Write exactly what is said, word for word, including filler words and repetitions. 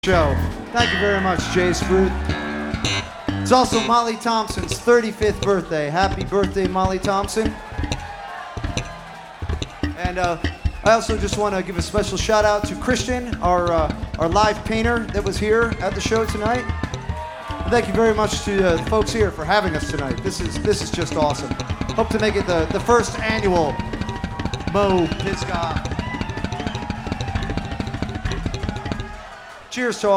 Show. Thank you very much, Jay's Fruit. It's also Molly Thompson's thirty-fifth birthday. Happy birthday, Molly Thompson. And uh, I also just want to give a special shout out to Christian, our uh, our live painter that was here at the show tonight. And thank you very much to uh, the folks here for having us tonight. This is this is just awesome. Hope to make it the, the first annual Mo Pisgah. Cheers to all.